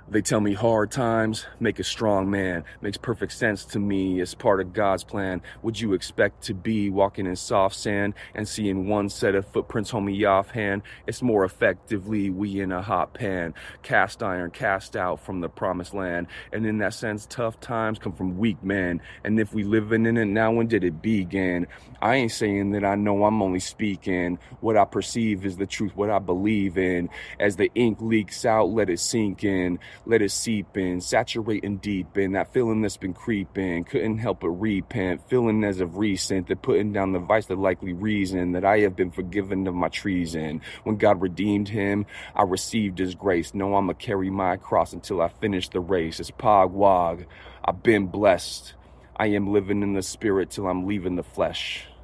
They tell me hard times make a strong man. Makes perfect sense to me as part of God's plan. Would you expect to be walking in soft sand and seeing one set of footprints, homie, offhand? It's more effectively we in a hot pan. Cast iron, cast out from the promised land. And in that sense, tough times come from weak men. And if we living in it now, when did it begin? I ain't saying that I know, I'm only speaking. What I perceive is the truth, what I believe in. As the ink leaks out, let it sink in. Let it seep in, saturate and deepen. That feeling that's been creeping, couldn't help but repent. Feeling as of recent, that putting down the vice, the likely reason that I have been forgiven of my treason. When God redeemed him, I received his grace. No, I'ma carry my cross until I finish the race. It's Pog Wog. I've been blessed. I am living in the spirit till I'm leaving the flesh.